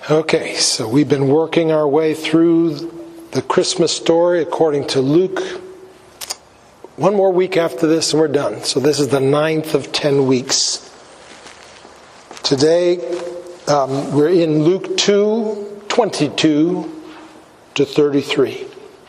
Okay, so we've been working our way through the Christmas story according to Luke. One more week after this and we're done. So this is the 9th of 10 weeks. Today we're in Luke 2:22 to 33.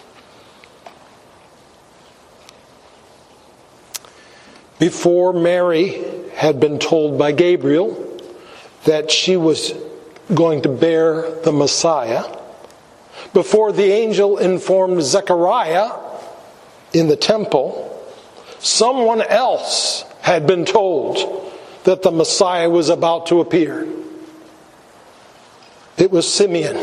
Before Mary had been told by Gabriel that she was going to bear the Messiah, before the angel informed Zechariah in the temple, someone else had been told that the Messiah was about to appear. It was Simeon.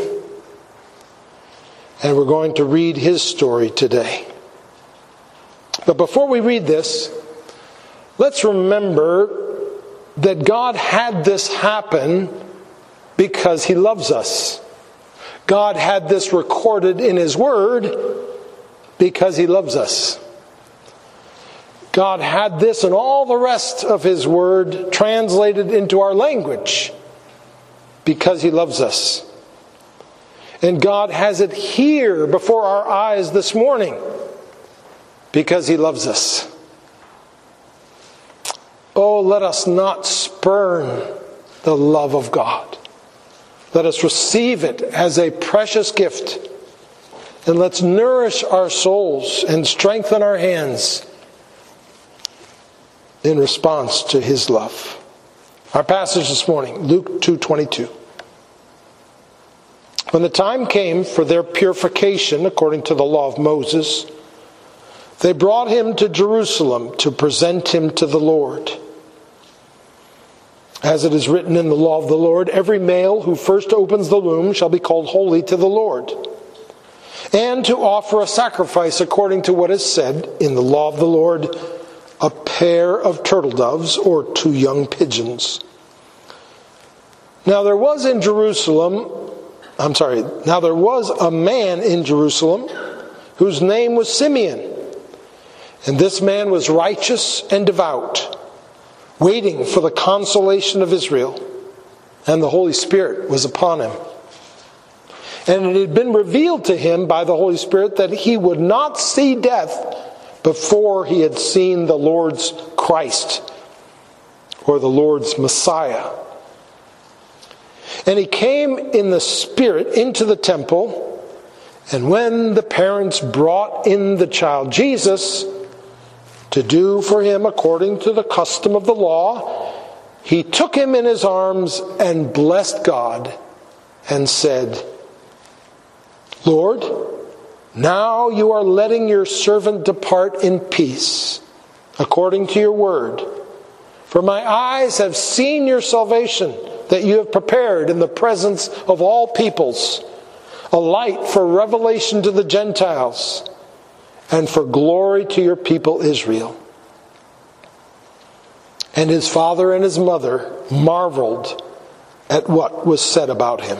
And we're going to read his story today. But before we read this, let's remember that God had this happen because He loves us. God had this recorded in His Word because He loves us. God had this and all the rest of His Word translated into our language because He loves us. And God has it here before our eyes this morning because He loves us. Oh, let us not spurn the love of God. Let us receive it as a precious gift. And let's nourish our souls and strengthen our hands in response to His love. Our passage this morning, Luke 2:22. When the time came for their purification according to the law of Moses, they brought him to Jerusalem to present him to the Lord. As it is written in the law of the Lord, every male who first opens the womb shall be called holy to the Lord, and to offer a sacrifice according to what is said in the law of the Lord, a pair of turtle doves or 2 young pigeons. Now there was a man in Jerusalem whose name was Simeon, and this man was righteous and devout, waiting for the consolation of Israel, and the Holy Spirit was upon him. And it had been revealed to him by the Holy Spirit that he would not see death before he had seen the Lord's Christ, or the Lord's Messiah. And he came in the Spirit into the temple, and when the parents brought in the child Jesus to do for him according to the custom of the law, he took him in his arms and blessed God and said, Lord, now you are letting your servant depart in peace, according to your word. For my eyes have seen your salvation that you have prepared in the presence of all peoples, a light for revelation to the Gentiles, and for glory to your people Israel. And his father and his mother marveled at what was said about him.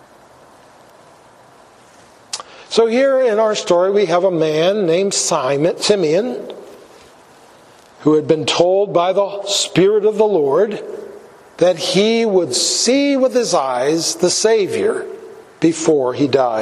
So here in our story we have a man named Simeon, who had been told by the Spirit of the Lord that he would see with his eyes the Savior before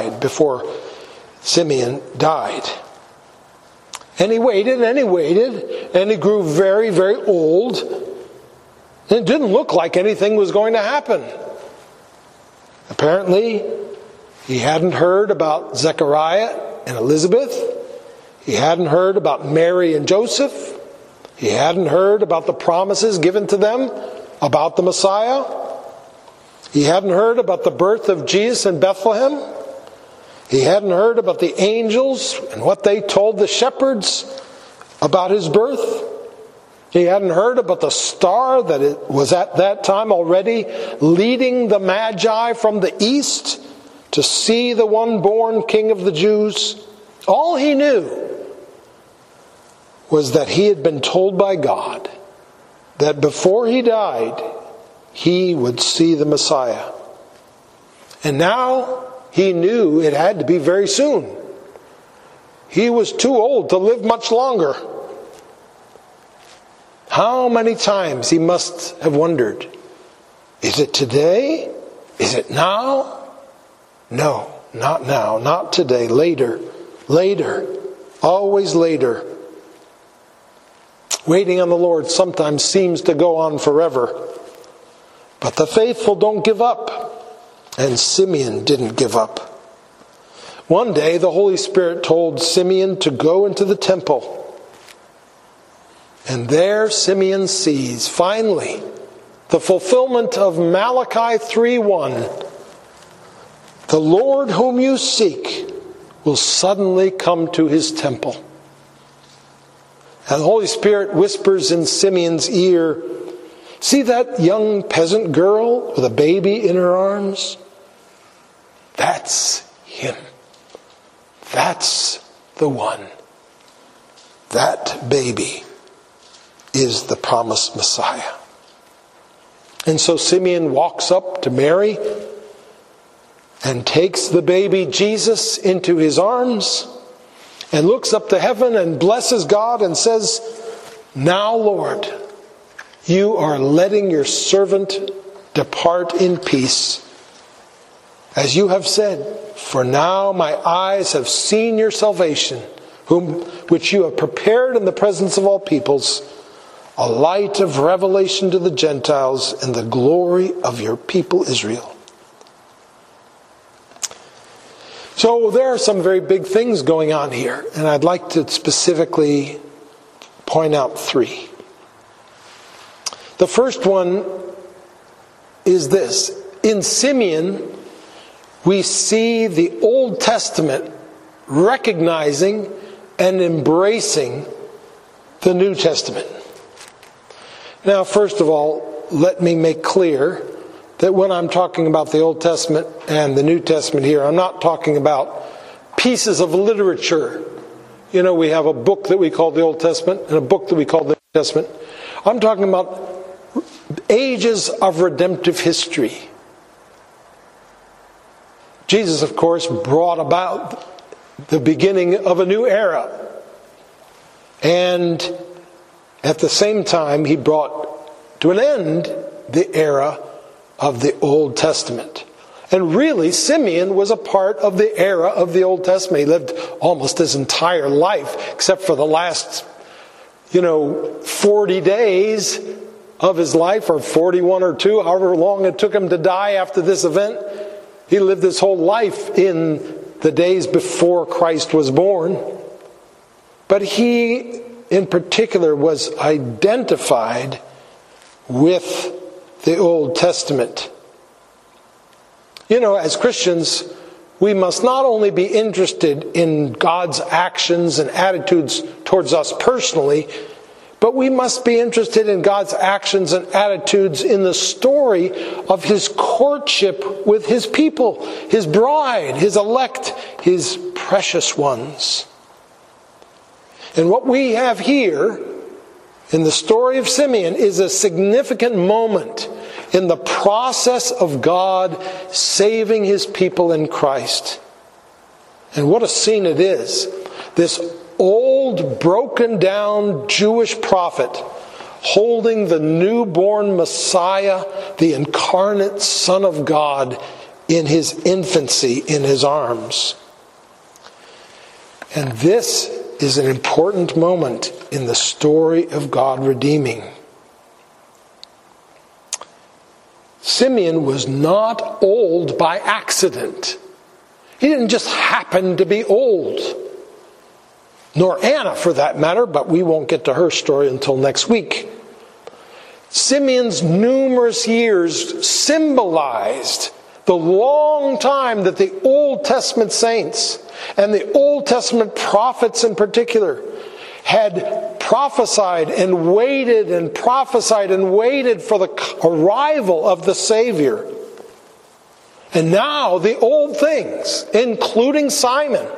Simeon died. And he waited, and he waited, and he grew very, very old. And it didn't look like anything was going to happen. Apparently, he hadn't heard about Zechariah and Elizabeth. He hadn't heard about Mary and Joseph. He hadn't heard about the promises given to them about the Messiah. He hadn't heard about the birth of Jesus in Bethlehem. He hadn't heard about the angels and what they told the shepherds about his birth. He hadn't heard about the star that it was at that time already leading the Magi from the east to see the one born King of the Jews. All he knew was that he had been told by God that before he died, he would see the Messiah. And now he knew it had to be very soon. He was too old to live much longer. How many times he must have wondered, is it today Is it now? No, not now, not today, later, always later. Waiting on the Lord sometimes seems to go on forever. But the faithful don't give up. And Simeon didn't give up. One day the Holy Spirit told Simeon to go into the temple. And there Simeon sees, finally, the fulfillment of Malachi 3:1. The Lord whom you seek will suddenly come to his temple. And the Holy Spirit whispers in Simeon's ear, see that young peasant girl with a baby in her arms? That's him. That's the one. That baby is the promised Messiah. And so Simeon walks up to Mary and takes the baby Jesus into his arms and looks up to heaven and blesses God and says, now, Lord, you are letting your servant depart in peace. As you have said, for now my eyes have seen your salvation, which you have prepared in the presence of all peoples, a light of revelation to the Gentiles and the glory of your people Israel. So there are some very big things going on here, and I'd like to specifically point out three. The first one is this. In Simeon, we see the Old Testament recognizing and embracing the New Testament. Now, first of all, let me make clear that when I'm talking about the Old Testament and the New Testament here, I'm not talking about pieces of literature. You know, we have a book that we call the Old Testament and a book that we call the New Testament. I'm talking about ages of redemptive history. Jesus, of course, brought about the beginning of a new era. And at the same time, he brought to an end the era of the Old Testament. And really, Simeon was a part of the era of the Old Testament. He lived almost his entire life, except for the last, 40 days of his life, or 41 or 2, however long it took him to die after this event. He lived his whole life in the days before Christ was born. But he, in particular, was identified with the Old Testament. As Christians, we must not only be interested in God's actions and attitudes towards us personally, but we must be interested in God's actions and attitudes in the story of his courtship with his people, his bride, his elect, his precious ones. And what we have here in the story of Simeon is a significant moment in the process of God saving his people in Christ. And what a scene it is. This old, broken down Jewish prophet holding the newborn Messiah, the incarnate Son of God, in his infancy in his arms. And this is an important moment in the story of God redeeming. Simeon was not old by accident. He didn't just happen to be old. Nor Anna, for that matter, but we won't get to her story until next week. Simeon's numerous years symbolized the long time that the Old Testament saints and the Old Testament prophets in particular had prophesied and waited and prophesied and waited for the arrival of the Savior. And now the old things, including Simon,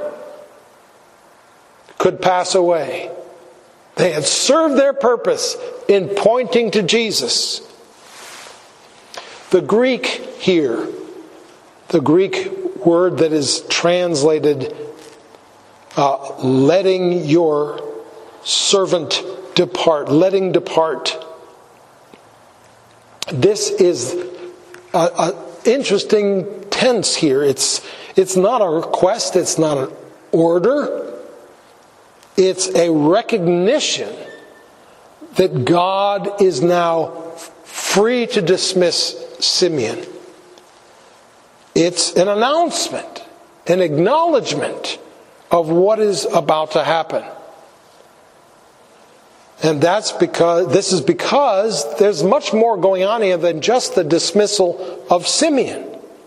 could pass away. They had served their purpose in pointing to Jesus. The Greek here, the Greek word that is translated letting your servant depart, letting depart. This is interesting tense here. It's not a request, it's not an order. It's a recognition that God is now free to dismiss Simeon. It's an announcement, an acknowledgement of what is about to happen. And this is because there's much more going on here than just the dismissal of Simeon.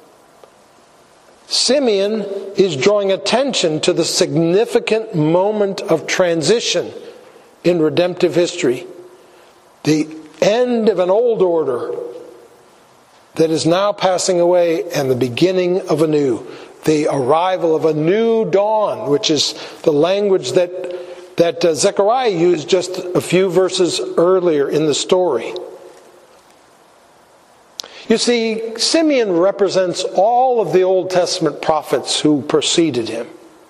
Simeon is drawing attention to the significant moment of transition in redemptive history. The end of an old order that is now passing away and the beginning of a new. The arrival of a new dawn, which is the language that Zechariah used just a few verses earlier in the story. You see, Simeon represents all of the Old Testament prophets who preceded him.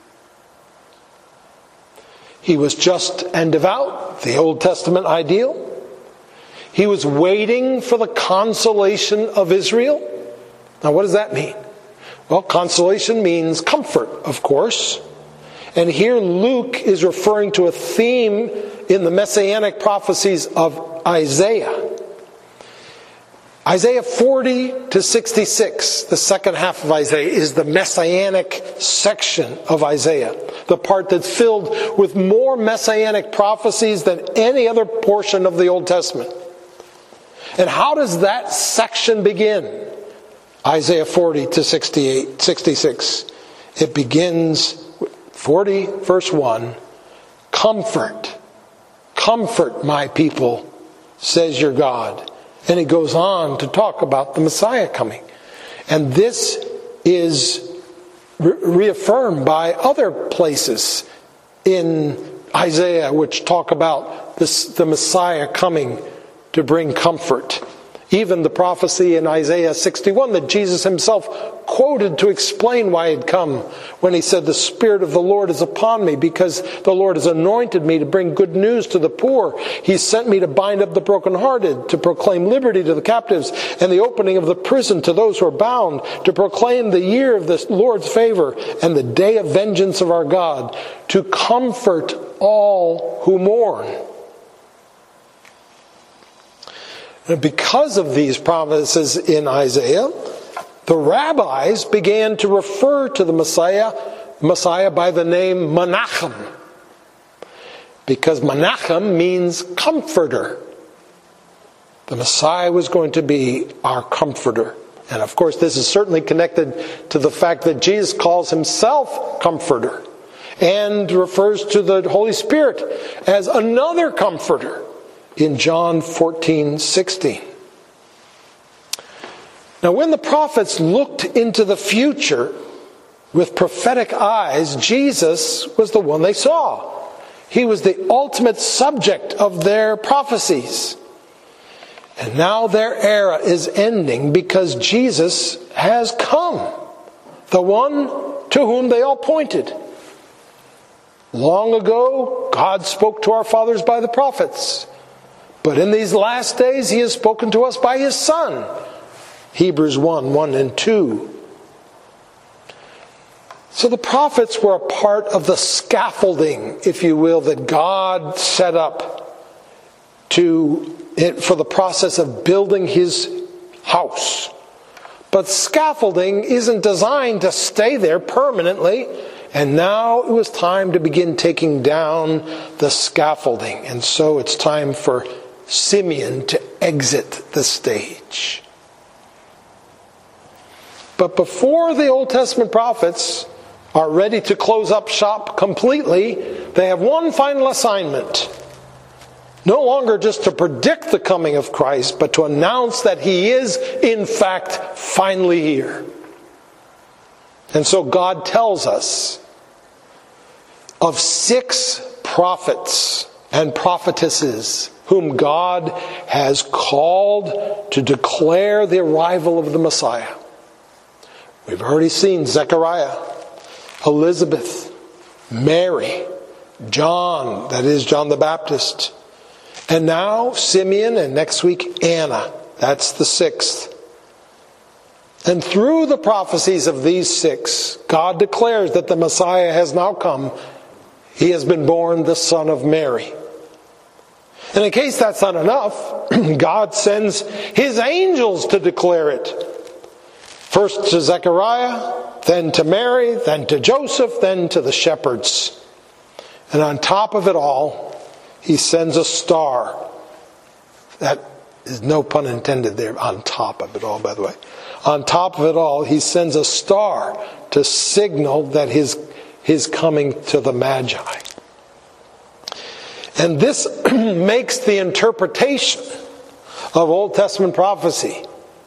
He was just and devout, the Old Testament ideal. He was waiting for the consolation of Israel. Now, what does that mean? Well, consolation means comfort, of course. And here Luke is referring to a theme in the messianic prophecies of Isaiah. Isaiah 40 to 66, the second half of Isaiah, is the messianic section of Isaiah. The part that's filled with more messianic prophecies than any other portion of the Old Testament. And how does that section begin? Isaiah 40 to 66. It begins 40 verse 1. Comfort my people, says your God. And he goes on to talk about the Messiah coming. And this is reaffirmed by other places in Isaiah which talk about the Messiah coming to bring comfort. Even the prophecy in Isaiah 61 that Jesus himself quoted to explain why he'd come, when he said, "The Spirit of the Lord is upon me, because the Lord has anointed me to bring good news to the poor. He sent me to bind up the brokenhearted, to proclaim liberty to the captives, and the opening of the prison to those who are bound, to proclaim the year of the Lord's favor and the day of vengeance of our God, to comfort all who mourn." And because of these promises in Isaiah, the rabbis began to refer to the Messiah by the name Menachem. Because Menachem means comforter. The Messiah was going to be our comforter. And of course, this is certainly connected to the fact that Jesus calls himself comforter and refers to the Holy Spirit as another comforter in John 14:16. Now, when the prophets looked into the future with prophetic eyes, Jesus was the one they saw. He was the ultimate subject of their prophecies. And now their era is ending because Jesus has come, the one to whom they all pointed. Long ago, God spoke to our fathers by the prophets. But in these last days, he has spoken to us by his Son. Hebrews 1 and 2. So the prophets were a part of the scaffolding, if you will, that God set up for the process of building his house. But scaffolding isn't designed to stay there permanently. And now it was time to begin taking down the scaffolding. And so it's time for Simeon to exit the stage. But before the Old Testament prophets are ready to close up shop completely, they have one final assignment. No longer just to predict the coming of Christ, but to announce that he is, in fact, finally here. And so God tells us of 6 prophets and prophetesses whom God has called to declare the arrival of the Messiah. We've already seen Zechariah, Elizabeth, Mary, John, that is John the Baptist, and now Simeon, and next week Anna, that's the 6th. And through the prophecies of these 6, God declares that the Messiah has now come. He has been born the Son of Mary. And in case that's not enough, God sends His angels to declare it. First to Zechariah, then to Mary, then to Joseph, then to the shepherds. And on top of it all, He sends a star. That is no pun intended there, on top of it all, by the way. On top of it all, He sends a star to signal that His coming to the Magi. And this makes the interpretation of Old Testament prophecy.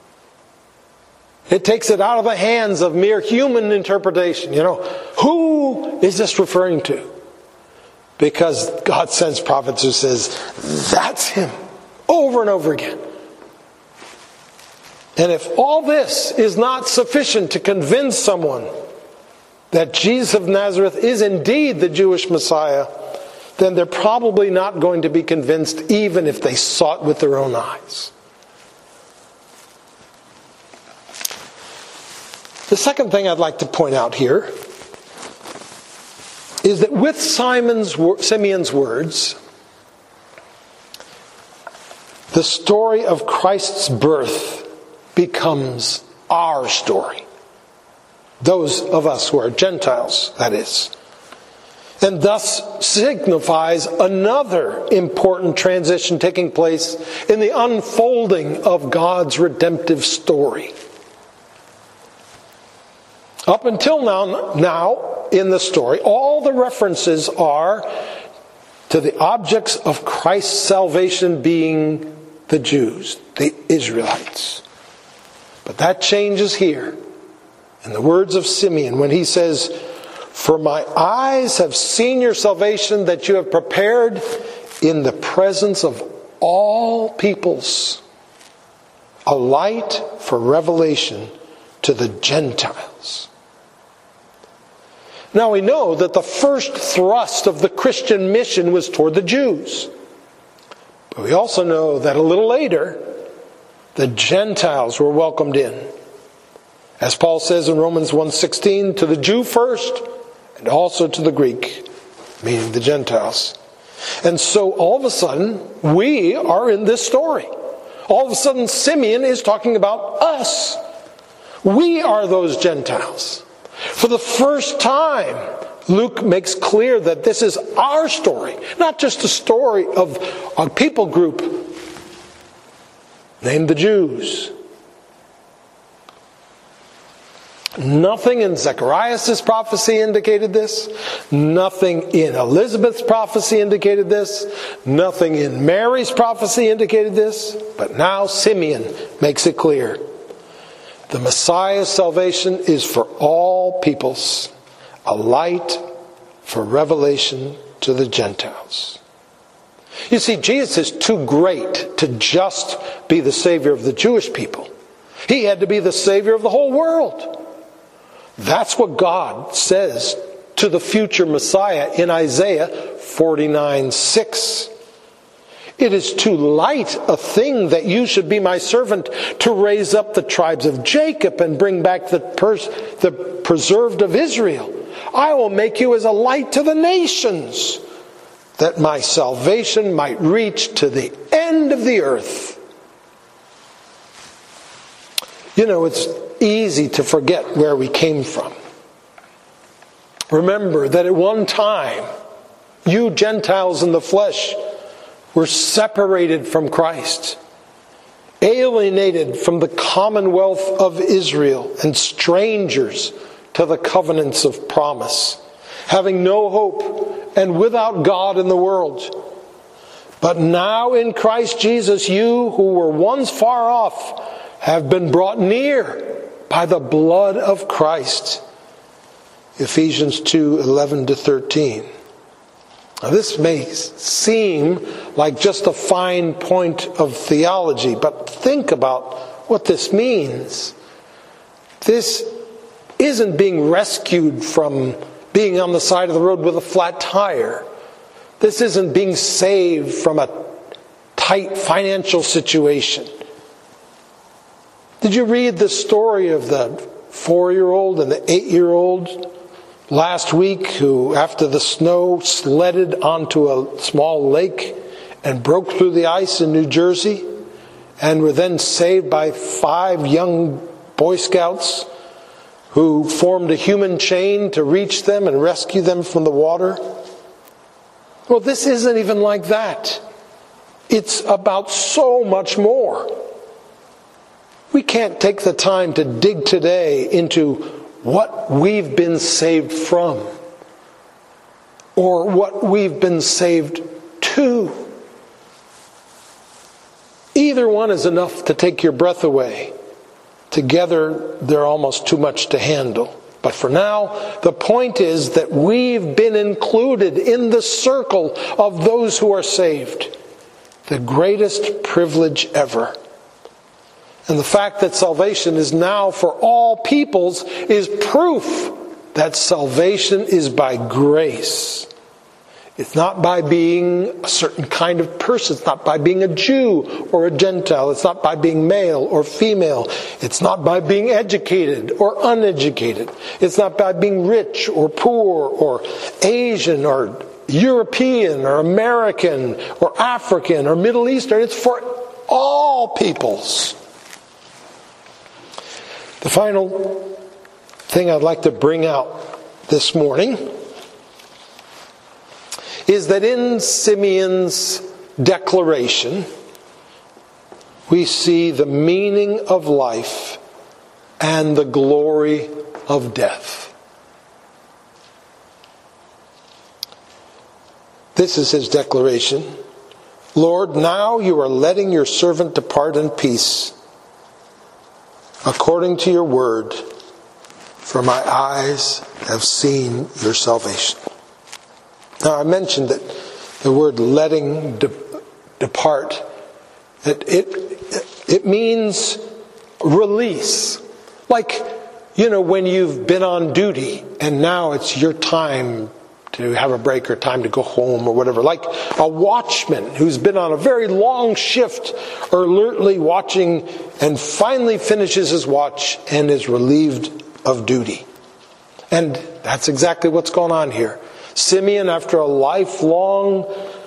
It takes it out of the hands of mere human interpretation. Who is this referring to? Because God sends prophets who says, that's Him, over and over again. And if all this is not sufficient to convince someone that Jesus of Nazareth is indeed the Jewish Messiah, then they're probably not going to be convinced even if they saw it with their own eyes. The second thing I'd like to point out here is that with Simeon's words, the story of Christ's birth becomes our story. Those of us who are Gentiles, that is. And thus signifies another important transition taking place in the unfolding of God's redemptive story. Up until now in the story, all the references are to the objects of Christ's salvation being the Jews, the Israelites. But that changes here in the words of Simeon when he says, "For my eyes have seen your salvation that you have prepared in the presence of all peoples, a light for revelation to the Gentiles." Now we know that the first thrust of the Christian mission was toward the Jews. But we also know that a little later, the Gentiles were welcomed in. As Paul says in Romans 1:16, to the Jew first, and also to the Greek, meaning the Gentiles. And so all of a sudden, we are in this story. All of a sudden, Simeon is talking about us. We are those Gentiles. For the first time, Luke makes clear that this is our story, not just a story of a people group named the Jews. Nothing in Zechariah's prophecy indicated this. Nothing in Elizabeth's prophecy indicated this. Nothing in Mary's prophecy indicated this. But now Simeon makes it clear. The Messiah's salvation is for all peoples, a light for revelation to the Gentiles. You see, Jesus is too great to just be the Savior of the Jewish people. He had to be the Savior of the whole world. That's what God says to the future Messiah in Isaiah 49:6. It is too light a thing that you should be my servant to raise up the tribes of Jacob and bring back the preserved of Israel. I will make you as a light to the nations, that my salvation might reach to the end of the earth. It's easy to forget where we came from. Remember that at one time, you Gentiles in the flesh were separated from Christ, alienated from the commonwealth of Israel, and strangers to the covenants of promise, having no hope and without God in the world. But now in Christ Jesus, you who were once far off have been brought near by the blood of Christ. Ephesians 2:11-13. Now this may seem like just a fine point of theology, but think about what this means. This isn't being rescued from being on the side of the road with a flat tire. This isn't being saved from a tight financial situation. Did you read the story of the 4-year-old and the 8-year-old last week who, after the snow, sledded onto a small lake and broke through the ice in New Jersey and were then saved by 5 young Boy Scouts who formed a human chain to reach them and rescue them from the water? Well, this isn't even like that. It's about so much more. We can't take the time to dig today into what we've been saved from or what we've been saved to. Either one is enough to take your breath away. Together, they're almost too much to handle. But for now, the point is that we've been included in the circle of those who are saved. The greatest privilege ever. And the fact that salvation is now for all peoples is proof that salvation is by grace. It's not by being a certain kind of person. It's not by being a Jew or a Gentile. It's not by being male or female. It's not by being educated or uneducated. It's not by being rich or poor or Asian or European or American or African or Middle Eastern. It's for all peoples. The final thing I'd like to bring out this morning is that in Simeon's declaration, we see the meaning of life and the glory of death. This is his declaration. Lord, now you are letting your servant depart in peace, according to your word, for my eyes have seen your salvation. Now, I mentioned that the word letting depart, that it means release. Like, when you've been on duty and now it's your time to have a break or time to go home or whatever. Like a watchman who's been on a very long shift, alertly watching and finally finishes his watch and is relieved of duty. And that's exactly what's going on here. Simeon, after a lifelong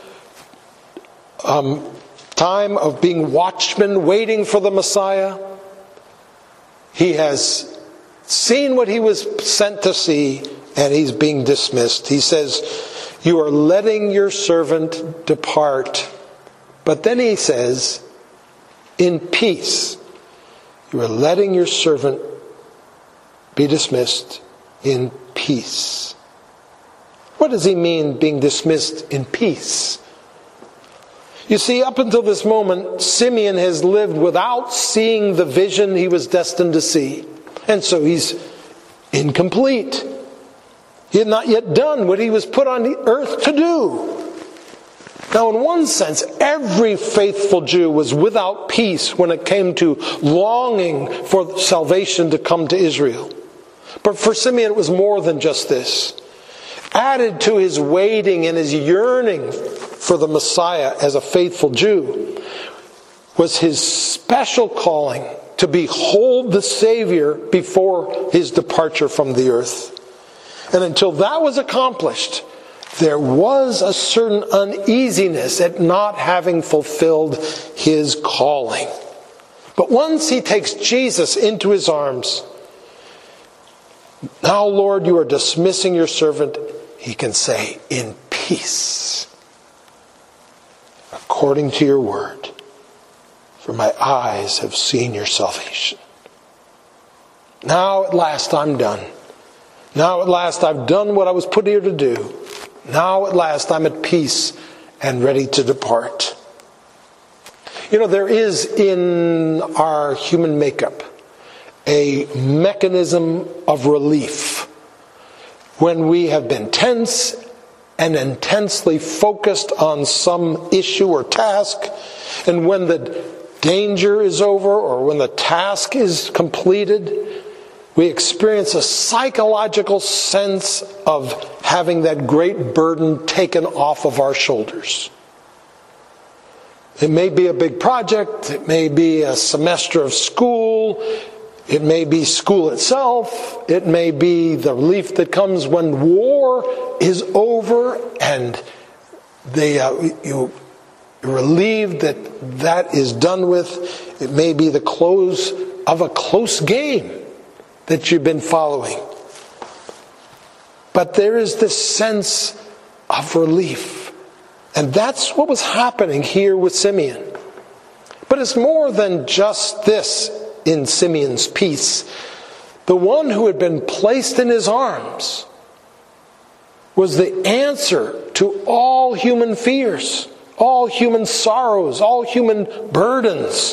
time of being watchman, waiting for the Messiah, he has seen what he was sent to see, and he's being dismissed. He says, you are letting your servant depart. But then he says, in peace. You are letting your servant be dismissed in peace. What does he mean, being dismissed in peace? You see, up until this moment, Simeon has lived without seeing the vision he was destined to see. And so he's incomplete. He had not yet done what he was put on the earth to do. Now, in one sense, every faithful Jew was without peace when it came to longing for salvation to come to Israel. But for Simeon, it was more than just this. Added to his waiting and his yearning for the Messiah as a faithful Jew was his special calling to behold the Savior before his departure from the earth. And until that was accomplished, there was a certain uneasiness at not having fulfilled his calling. But once he takes Jesus into his arms, now, Lord, you are dismissing your servant, he can say, in peace, according to your word, for my eyes have seen your salvation. Now at last I'm done. Now at last I've done what I was put here to do. Now at last I'm at peace and ready to depart. There is in our human makeup a mechanism of relief when we have been tense and intensely focused on some issue or task, and when the danger is over or when the task is completed, we experience a psychological sense of having that great burden taken off of our shoulders. It may be a big project. It may be a semester of school. It may be school itself. It may be the relief that comes when war is over and you're relieved that is done with. It may be the close of a close game that you've been following. But there is this sense of relief. And that's what was happening here with Simeon. But it's more than just this in Simeon's peace. The one who had been placed in his arms was the answer to all human fears, all human sorrows, all human burdens.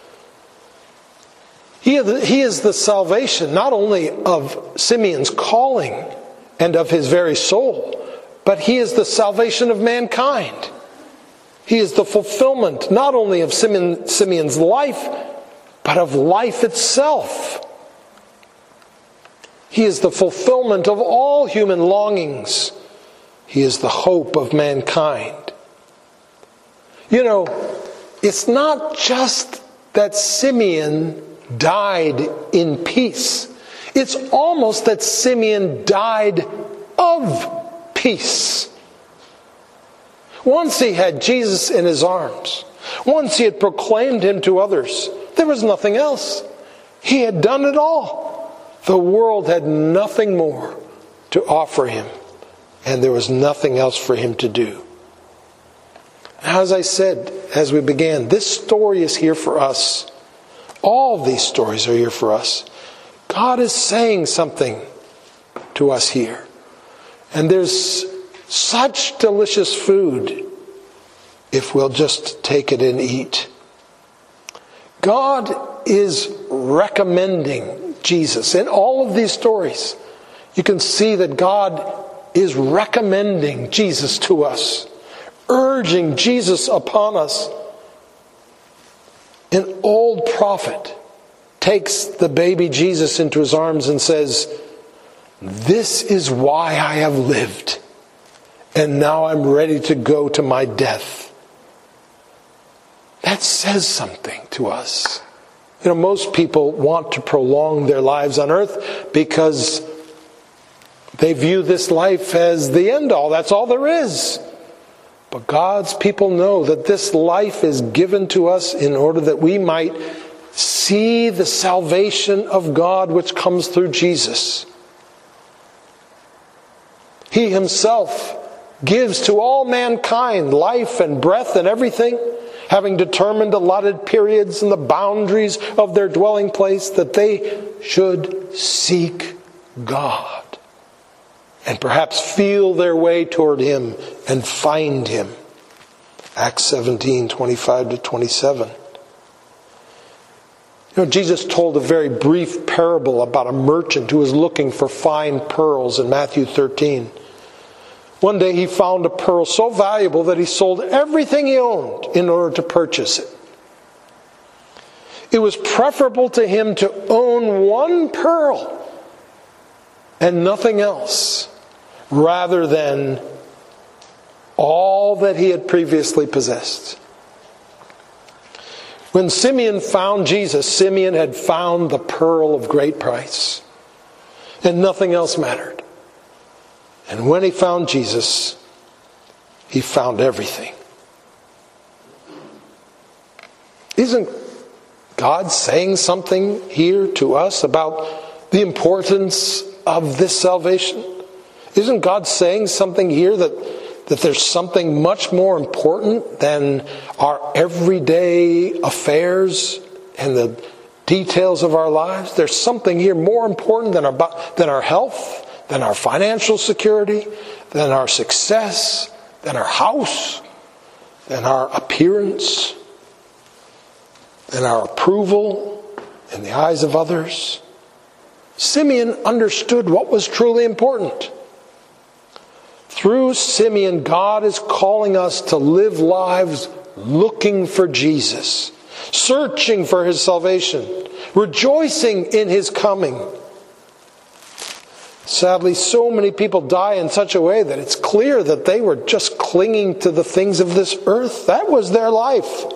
He is the salvation not only of Simeon's calling and of his very soul, but he is the salvation of mankind. He is the fulfillment not only of Simeon's life, but of life itself. He is the fulfillment of all human longings. He is the hope of mankind. You know, it's not just that Simeon died in peace. It's almost that Simeon died of peace. Once he had Jesus in his arms, once he had proclaimed him to others, there was nothing else. He had done it all. The world had nothing more to offer him, and there was nothing else for him to do. As I said as we began, this story is here for us. All of these stories are here for us. God is saying something to us here. And there's such delicious food if we'll just take it and eat. God is recommending Jesus. In all of these stories, you can see that God is recommending Jesus to us, urging Jesus upon us. An old prophet takes the baby Jesus into his arms and says, "This is why I have lived, and now I'm ready to go to my death." That says something to us. You know, most people want to prolong their lives on earth because they view this life as the end all. That's all there is. But God's people know that this life is given to us in order that we might see the salvation of God which comes through Jesus. He himself gives to all mankind life and breath and everything, having determined allotted periods and the boundaries of their dwelling place, that they should seek God and perhaps feel their way toward him and find him. Acts 17:25-27. You know, Jesus told a very brief parable about a merchant who was looking for fine pearls in Matthew 13. One day he found a pearl so valuable that he sold everything he owned in order to purchase it. It was preferable to him to own one pearl and nothing else, rather than all that he had previously possessed. When Simeon found Jesus, Simeon had found the pearl of great price, and nothing else mattered. And when he found Jesus, he found everything. Isn't God saying something here to us about the importance of this salvation? Isn't God saying something here that there's something much more important than our everyday affairs and the details of our lives? There's something here more important than our health, than our financial security, than our success, than our house, than our appearance, than our approval in the eyes of others. Simeon understood what was truly important. Through Simeon, God is calling us to live lives looking for Jesus, searching for his salvation, rejoicing in his coming. Sadly, so many people die in such a way that it's clear that they were just clinging to the things of this earth. That was their life.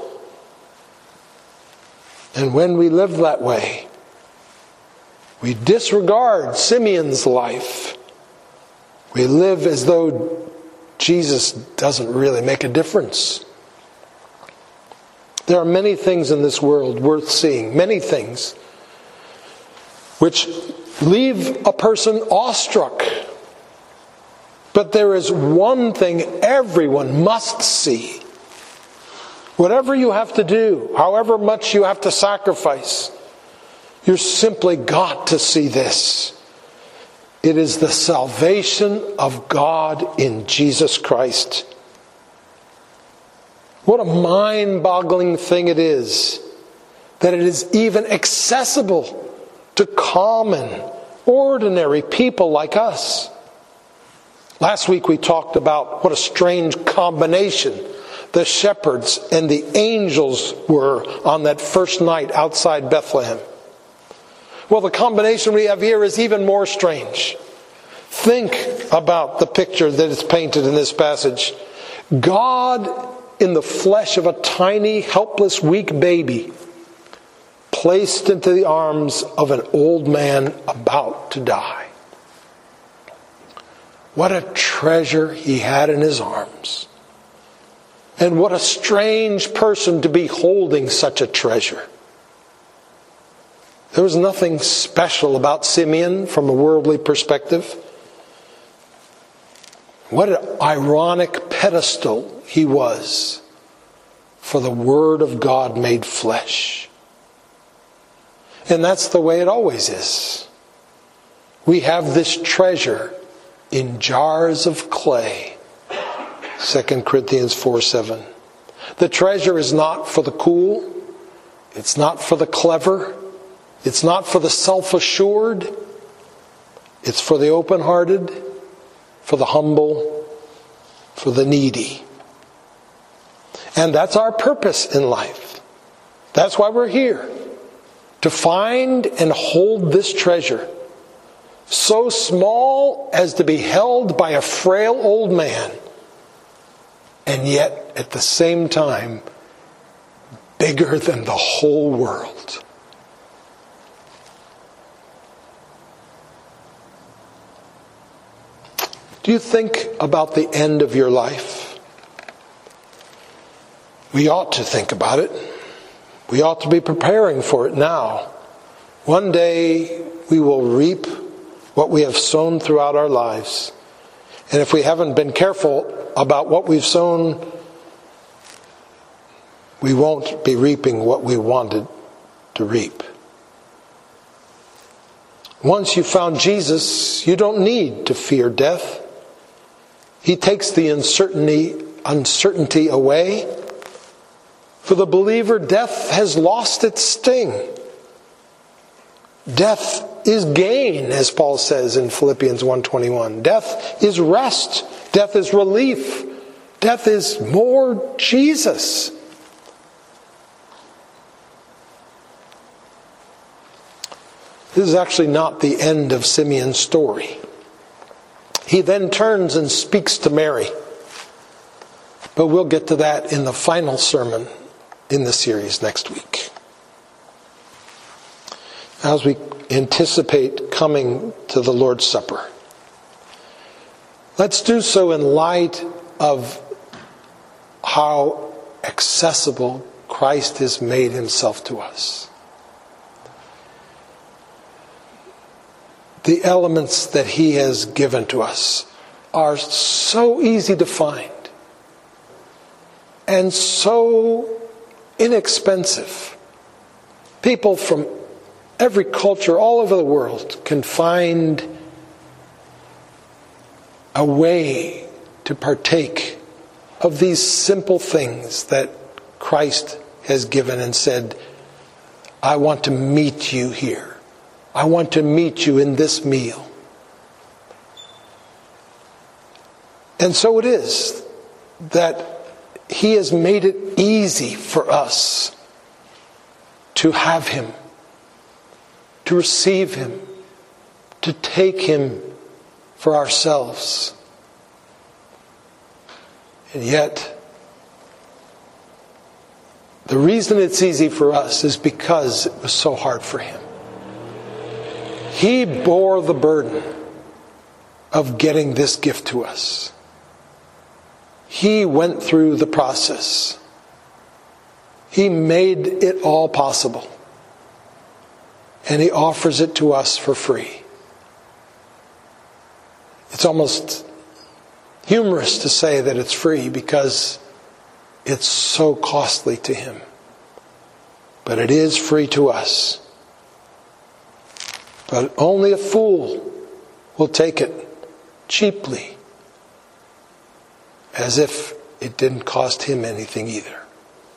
And when we live that way, we disregard Simeon's life. We live as though Jesus doesn't really make a difference. There are many things in this world worth seeing, many things which leave a person awestruck. But there is one thing everyone must see. Whatever you have to do, however much you have to sacrifice, you've simply got to see this. It is the salvation of God in Jesus Christ. What a mind-boggling thing it is that it is even accessible to common, ordinary people like us. Last week we talked about what a strange combination the shepherds and the angels were on that first night outside Bethlehem. Well, the combination we have here is even more strange. Think about the picture that is painted in this passage. God in the flesh of a tiny, helpless, weak baby, placed into the arms of an old man about to die. What a treasure he had in his arms. And what a strange person to be holding such a treasure. There was nothing special about Simeon from a worldly perspective. What an ironic pedestal he was for the Word of God made flesh. And that's the way it always is. We have this treasure in jars of clay. 2 Corinthians 4:7. The treasure is not for the cool. It's not for the clever. It's not for the self-assured. It's for the open-hearted, for the humble, for the needy. And that's our purpose in life. That's why we're here. To find and hold this treasure, so small as to be held by a frail old man, and yet at the same time bigger than the whole world. Do you think about the end of your life? We ought to think about it. We ought to be preparing for it now. One day we will reap what we have sown throughout our lives. And if we haven't been careful about what we've sown, we won't be reaping what we wanted to reap. Once you've found Jesus, you don't need to fear death. He takes the uncertainty away. For the believer, death has lost its sting. Death is gain, as Paul says in Philippians 1:21. Death is rest. Death is relief. Death is more Jesus. This is actually not the end of Simeon's story. He then turns and speaks to Mary. But we'll get to that in the final sermon in the series next week. As we anticipate coming to the Lord's Supper, let's do so in light of how accessible Christ has made himself to us. The elements that he has given to us are so easy to find and so inexpensive. People from every culture all over the world can find a way to partake of these simple things that Christ has given and said, I want to meet you here. I want to meet you in this meal. And so it is that he has made it easy for us to have him, to receive him, to take him for ourselves. And yet, the reason it's easy for us is because it was so hard for him. He bore the burden of getting this gift to us. He went through the process. He made it all possible. And he offers it to us for free. It's almost humorous to say that it's free because it's so costly to him. But it is free to us. But only a fool will take it cheaply, as if it didn't cost him anything either.